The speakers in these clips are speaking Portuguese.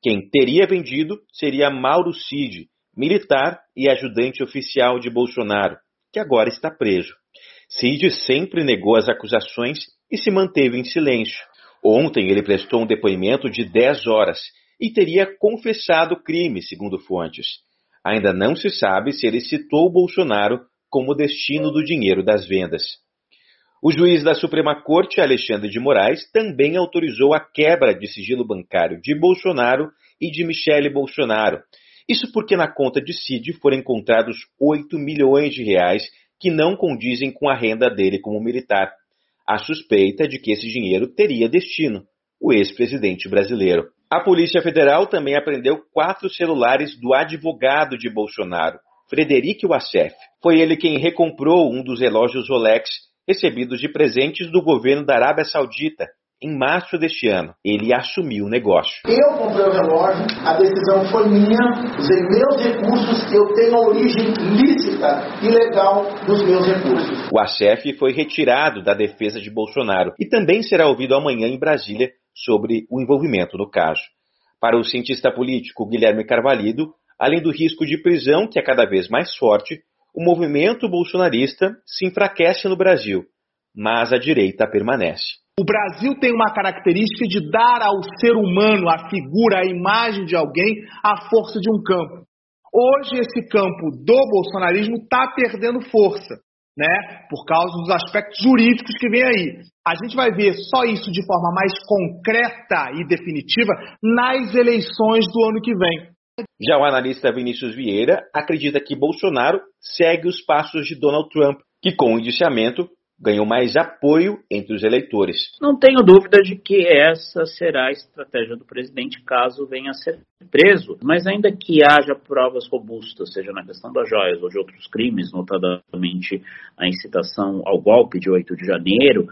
Quem teria vendido seria Mauro Cid, militar e ajudante oficial de Bolsonaro, que agora está preso. Cid sempre negou as acusações e se manteve em silêncio. Ontem ele prestou um depoimento de 10 horas e teria confessado o crime, segundo fontes. Ainda não se sabe se ele citou Bolsonaro como destino do dinheiro das vendas. O juiz da Suprema Corte, Alexandre de Moraes, também autorizou a quebra de sigilo bancário de Bolsonaro e de Michele Bolsonaro. Isso porque na conta de Cid foram encontrados 8 milhões de reais que não condizem com a renda dele como militar. A suspeita de que esse dinheiro teria destino, o ex-presidente brasileiro. A Polícia Federal também apreendeu 4 celulares do advogado de Bolsonaro, Frederic Wassef. Foi ele quem recomprou um dos relógios Rolex recebidos de presentes do governo da Arábia Saudita em março deste ano. Ele assumiu o negócio. Eu comprei o relógio, a decisão foi minha, usei meus recursos, eu tenho a origem lícita e legal dos meus recursos. O Wassef foi retirado da defesa de Bolsonaro e também será ouvido amanhã em Brasília sobre o envolvimento no caso. Para o cientista político Guilherme Carvalho, além do risco de prisão, que é cada vez mais forte, o movimento bolsonarista se enfraquece no Brasil, mas a direita permanece. O Brasil tem uma característica de dar ao ser humano, a figura, a imagem de alguém, a força de um campo. Hoje esse campo do bolsonarismo está perdendo força, né? Por causa dos aspectos jurídicos que vem aí. A gente vai ver só isso de forma mais concreta e definitiva nas eleições do ano que vem. Já o analista Vinícius Vieira acredita que Bolsonaro segue os passos de Donald Trump, que com o indiciamento ganhou mais apoio entre os eleitores. Não tenho dúvida de que essa será a estratégia do presidente caso venha a ser preso, mas ainda que haja provas robustas, seja na questão das joias ou de outros crimes, notadamente a incitação ao golpe de 8 de janeiro,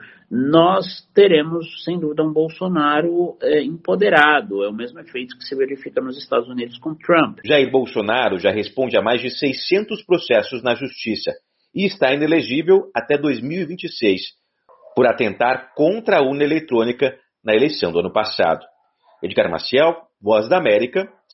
nós teremos, sem dúvida, um Bolsonaro empoderado. É o mesmo efeito que se verifica nos Estados Unidos com Trump. Jair Bolsonaro já responde a mais de 600 processos na justiça e está inelegível até 2026, por atentar contra a urna eletrônica na eleição do ano passado. Edgar Maciel, Voz da América,